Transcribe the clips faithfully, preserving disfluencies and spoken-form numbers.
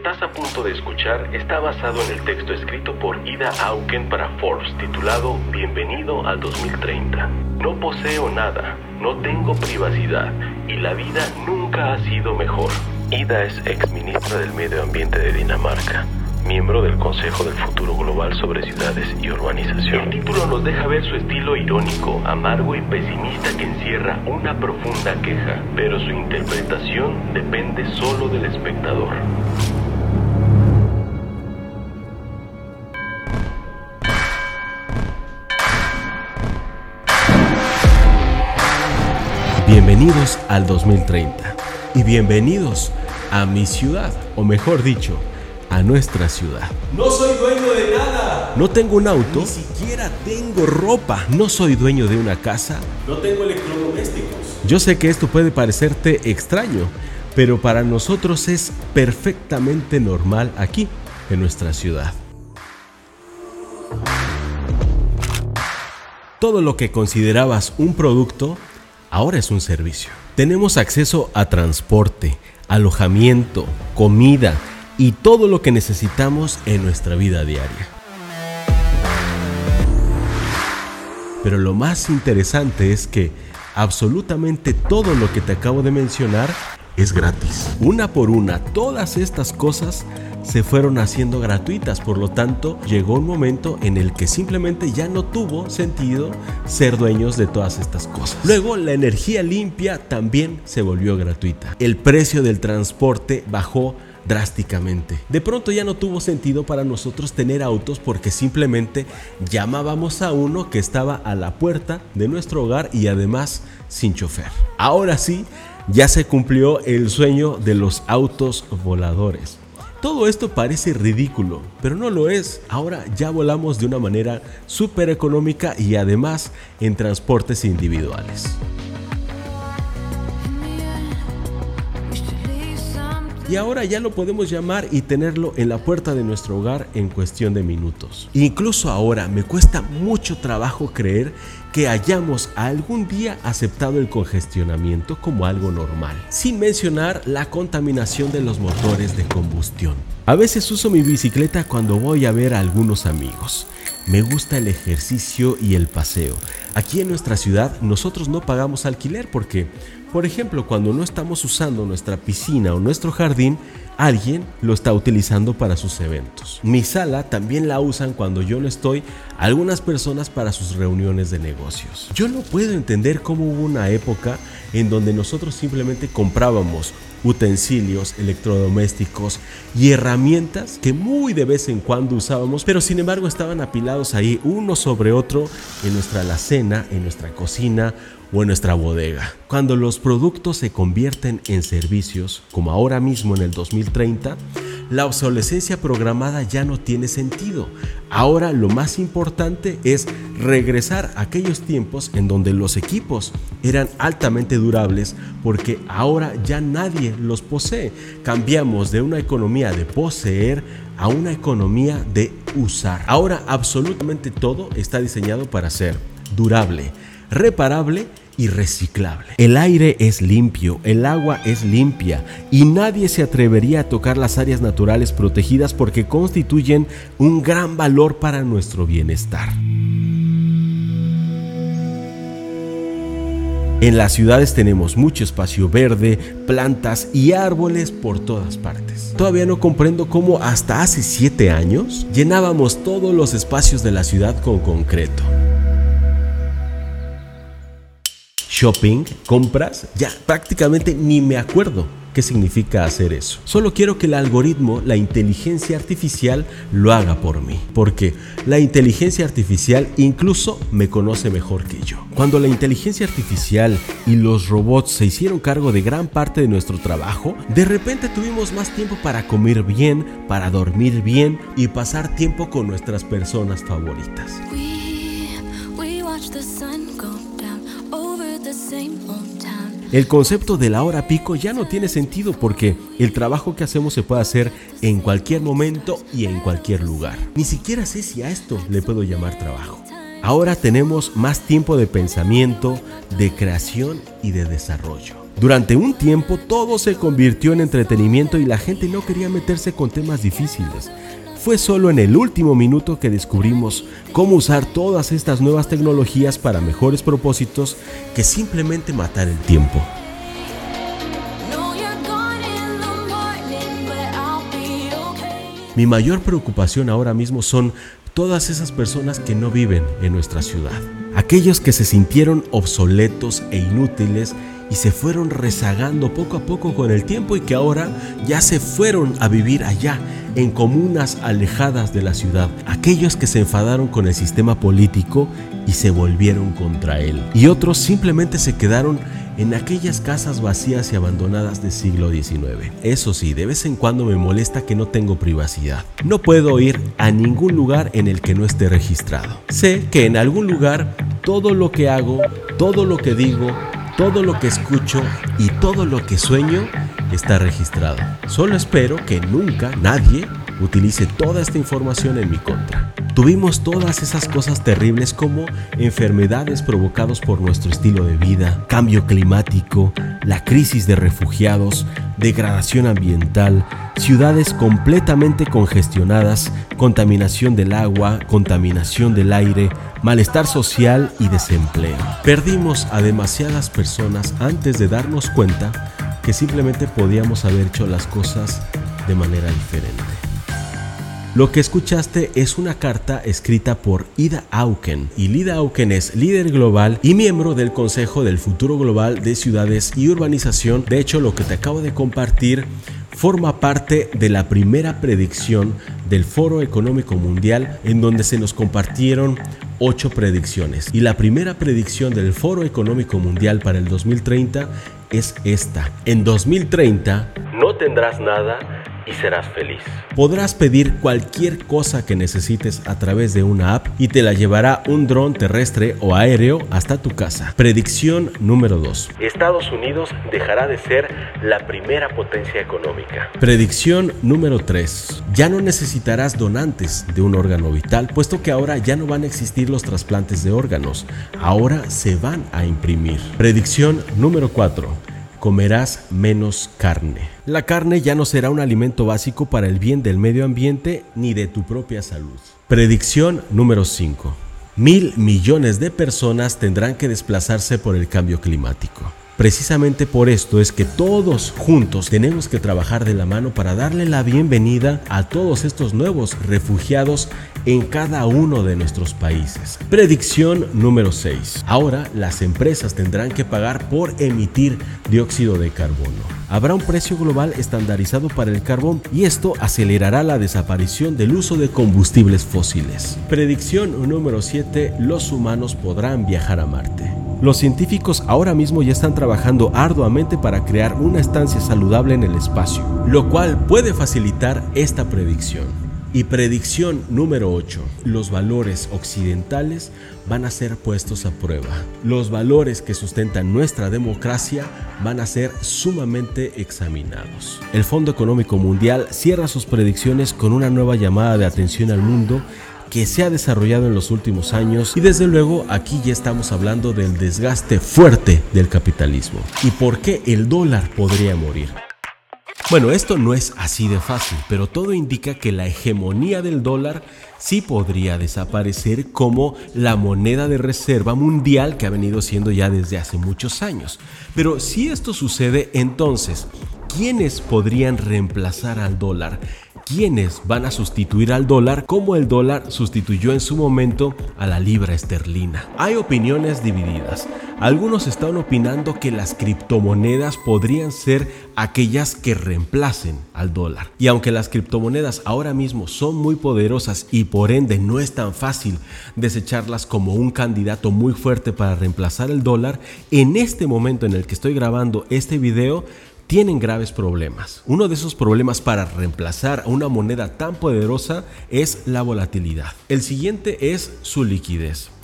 estás a punto de escuchar está basado en el texto escrito por Ida Auken para Forbes, titulado Bienvenido al dos mil treinta. No poseo nada, no tengo privacidad y la vida nunca ha sido mejor. Ida es exministra del Medio Ambiente de Dinamarca, miembro del Consejo del Futuro Global sobre Ciudades y Urbanización. El título nos deja ver su estilo irónico, amargo y pesimista que encierra una profunda queja, pero su interpretación depende solo del espectador. Bienvenidos al dos mil treinta y bienvenidos a mi ciudad, o mejor dicho, a nuestra ciudad. No soy dueño de nada. No tengo un auto. Ni siquiera tengo ropa. No soy dueño de una casa. No tengo electrodomésticos. Yo sé que esto puede parecerte extraño, pero para nosotros es perfectamente normal aquí, en nuestra ciudad. Todo lo que considerabas un producto, ahora es un servicio. Tenemos acceso a transporte, alojamiento, comida y todo lo que necesitamos en nuestra vida diaria. Pero lo más interesante es que absolutamente todo lo que te acabo de mencionar es gratis. Una por una, todas estas cosas se fueron haciendo gratuitas, por lo tanto, llegó un momento en el que simplemente ya no tuvo sentido ser dueños de todas estas cosas. Luego, la energía limpia también se volvió gratuita. El precio del transporte bajó drásticamente. De pronto ya no tuvo sentido para nosotros tener autos porque simplemente llamábamos a uno que estaba a la puerta de nuestro hogar y además sin chofer. Ahora sí, ya se cumplió el sueño de los autos voladores. Todo esto parece ridículo, pero no lo es. Ahora ya volamos de una manera súper económica y además en transportes individuales. Y ahora ya lo podemos llamar y tenerlo en la puerta de nuestro hogar en cuestión de minutos. Incluso ahora me cuesta mucho trabajo creer que hayamos algún día aceptado el congestionamiento como algo normal, sin mencionar la contaminación de los motores de combustión. A veces uso mi bicicleta cuando voy a ver a algunos amigos. Me gusta el ejercicio y el paseo. Aquí en nuestra ciudad nosotros no pagamos alquiler porque, por ejemplo, cuando no estamos usando nuestra piscina o nuestro jardín, alguien lo está utilizando para sus eventos. Mi sala también la usan cuando yo no estoy, algunas personas para sus reuniones de negocios. Yo no puedo entender cómo hubo una época en donde nosotros simplemente comprábamos utensilios, electrodomésticos y herramientas que muy de vez en cuando usábamos, pero sin embargo estaban apilados ahí uno sobre otro en nuestra alacena, en nuestra cocina o en nuestra bodega. Cuando los productos se convierten en servicios, como ahora mismo en el dos mil treinta, la obsolescencia programada ya no tiene sentido. Ahora lo más importante es regresar a aquellos tiempos en donde los equipos eran altamente durables porque ahora ya nadie los posee. Cambiamos de una economía de poseer a una economía de usar. Ahora absolutamente todo está diseñado para ser durable, reparable y reciclable. El aire es limpio, el agua es limpia y nadie se atrevería a tocar las áreas naturales protegidas porque constituyen un gran valor para nuestro bienestar. En las ciudades tenemos mucho espacio verde, plantas y árboles por todas partes. Todavía no comprendo cómo hasta hace siete años llenábamos todos los espacios de la ciudad con concreto. Shopping, compras, ya prácticamente ni me acuerdo qué significa hacer eso. Solo quiero que el algoritmo, la inteligencia artificial, lo haga por mí, porque la inteligencia artificial incluso me conoce mejor que yo. Cuando la inteligencia artificial y los robots se hicieron cargo de gran parte de nuestro trabajo, de repente tuvimos más tiempo para comer bien, para dormir bien y pasar tiempo con nuestras personas favoritas. We, we watch the sun go down over the same old town. El concepto de la hora pico ya no tiene sentido porque el trabajo que hacemos se puede hacer en cualquier momento y en cualquier lugar. Ni siquiera sé si a esto le puedo llamar trabajo. Ahora tenemos más tiempo de pensamiento, de creación y de desarrollo. Durante un tiempo todo se convirtió en entretenimiento y la gente no quería meterse con temas difíciles. Fue solo en el último minuto que descubrimos cómo usar todas estas nuevas tecnologías para mejores propósitos que simplemente matar el tiempo. Mi mayor preocupación ahora mismo son todas esas personas que no viven en nuestra ciudad. Aquellos que se sintieron obsoletos e inútiles y se fueron rezagando poco a poco con el tiempo y que ahora ya se fueron a vivir allá, en comunas alejadas de la ciudad. Aquellos que se enfadaron con el sistema político y se volvieron contra él. Y otros simplemente se quedaron en aquellas casas vacías y abandonadas del siglo diecinueve. Eso sí, de vez en cuando me molesta que no tengo privacidad. No puedo ir a ningún lugar en el que no esté registrado. Sé que en algún lugar todo lo que hago, todo lo que digo, todo lo que escucho y todo lo que sueño está registrado. Solo espero que nunca nadie utilice toda esta información en mi contra. Tuvimos todas esas cosas terribles como enfermedades provocadas por nuestro estilo de vida, cambio climático, la crisis de refugiados, degradación ambiental, ciudades completamente congestionadas, contaminación del agua, contaminación del aire, malestar social y desempleo. Perdimos a demasiadas personas antes de darnos cuenta que simplemente podíamos haber hecho las cosas de manera diferente. Lo que escuchaste es una carta escrita por Ida Auken, y Ida Auken es líder global y miembro del Consejo del Futuro Global de Ciudades y Urbanización. De hecho, lo que te acabo de compartir forma parte de la primera predicción del Foro Económico Mundial, en donde se nos compartieron ocho predicciones. Y la primera predicción del Foro Económico Mundial para el dos mil treinta es esta: en dos mil treinta no tendrás nada y serás feliz. Podrás pedir cualquier cosa que necesites a través de una app y te la llevará un dron terrestre o aéreo hasta tu casa. Predicción número dos. Estados Unidos dejará de ser la primera potencia económica. Predicción número tres. Ya no necesitarás donantes de un órgano vital, puesto que ahora ya no van a existir los trasplantes de órganos. Ahora se van a imprimir. Predicción número cuatro. Comerás menos carne. La carne ya no será un alimento básico para el bien del medio ambiente ni de tu propia salud. Predicción número cinco. Mil millones de personas tendrán que desplazarse por el cambio climático. Precisamente por esto es que todos juntos tenemos que trabajar de la mano para darle la bienvenida a todos estos nuevos refugiados en cada uno de nuestros países. Predicción número seis. Ahora las empresas tendrán que pagar por emitir dióxido de carbono. Habrá un precio global estandarizado para el carbón y esto acelerará la desaparición del uso de combustibles fósiles. Predicción número siete. Los humanos podrán viajar a Marte. Los científicos ahora mismo ya están trabajando arduamente para crear una estancia saludable en el espacio, lo cual puede facilitar esta predicción. Y predicción número ocho. Los valores occidentales van a ser puestos a prueba. Los valores que sustentan nuestra democracia van a ser sumamente examinados. El Fondo Económico Mundial cierra sus predicciones con una nueva llamada de atención al mundo que se ha desarrollado en los últimos años, y desde luego aquí ya estamos hablando del desgaste fuerte del capitalismo. ¿Y por qué el dólar podría morir? Bueno, esto no es así de fácil, pero todo indica que la hegemonía del dólar sí podría desaparecer como la moneda de reserva mundial que ha venido siendo ya desde hace muchos años. Pero si esto sucede, entonces, ¿quiénes podrían reemplazar al dólar? ¿Quiénes van a sustituir al dólar como el dólar sustituyó en su momento a la libra esterlina? Hay opiniones divididas. Algunos están opinando que las criptomonedas podrían ser aquellas que reemplacen al dólar. Y aunque las criptomonedas ahora mismo son muy poderosas y por ende no es tan fácil desecharlas como un candidato muy fuerte para reemplazar el dólar, en este momento en el que estoy grabando este video, tienen graves problemas. Uno de esos problemas para reemplazar a una moneda tan poderosa es la volatilidad. El siguiente es su liquidez.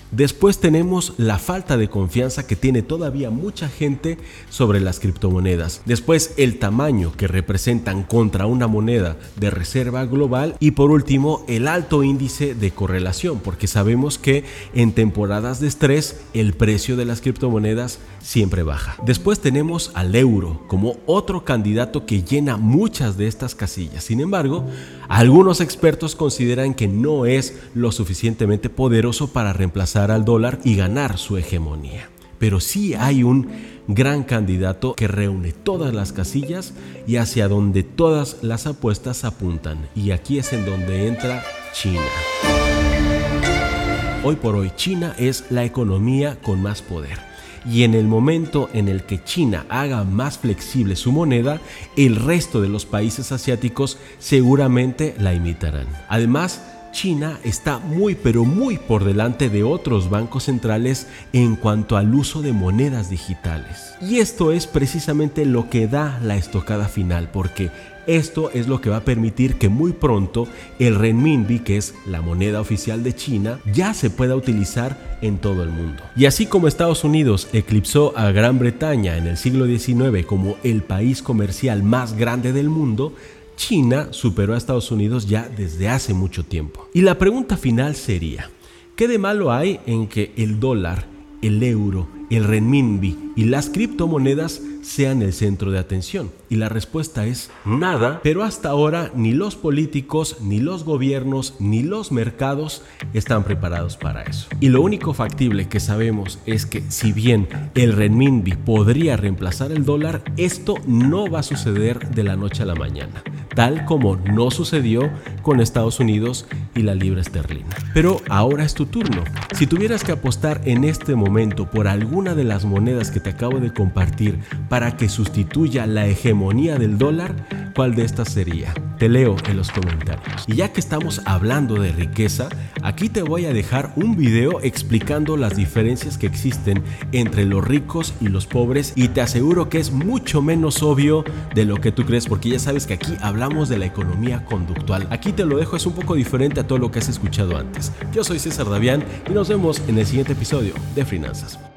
Después tenemos la falta de confianza que tiene todavía mucha gente sobre las criptomonedas. Después el tamaño que representan contra una moneda de reserva global. Y por último el alto índice de correlación, porque sabemos que en temporadas de estrés el precio de las criptomonedas siempre baja. Después tenemos al euro como otro candidato que llena muchas de estas casillas. Sin embargo, algunos expertos consideran que no es lo suficientemente poderoso para reemplazar al dólar y ganar su hegemonía. Pero sí hay un gran candidato que reúne todas las casillas y hacia donde todas las apuestas apuntan. Y aquí es en donde entra China. Hoy por hoy China es la economía con más poder. Y en el momento en el que China haga más flexible su moneda, el resto de los países asiáticos seguramente la imitarán. Además, China está muy pero muy por delante de otros bancos centrales en cuanto al uso de monedas digitales. Y esto es precisamente lo que da la estocada final, porque esto es lo que va a permitir que muy pronto el renminbi, que es la moneda oficial de China, ya se pueda utilizar en todo el mundo. Y así como Estados Unidos eclipsó a Gran Bretaña en el siglo diecinueve como el país comercial más grande del mundo, China superó a Estados Unidos ya desde hace mucho tiempo. Y la pregunta final sería, ¿qué de malo hay en que el dólar, el euro, el renminbi y las criptomonedas sean el centro de atención? Y la respuesta es nada, pero hasta ahora ni los políticos, ni los gobiernos, ni los mercados están preparados para eso. Y lo único factible que sabemos es que si bien el renminbi podría reemplazar el dólar, esto no va a suceder de la noche a la mañana, tal como no sucedió con Estados Unidos y la libra esterlina. Pero ahora es tu turno. Si tuvieras que apostar en este momento por alguna de las monedas que te acabo de compartir para que sustituya la hegemonía del dólar, ¿cuál de estas sería? Te leo en los comentarios. Y ya que estamos hablando de riqueza, aquí te voy a dejar un video explicando las diferencias que existen entre los ricos y los pobres, y te aseguro que es mucho menos obvio de lo que tú crees, porque ya sabes que aquí hablamos de la economía conductual. Aquí te lo dejo, es un poco diferente a todo lo que has escuchado antes. Yo soy César Davián y nos vemos en el siguiente episodio de Finanzas.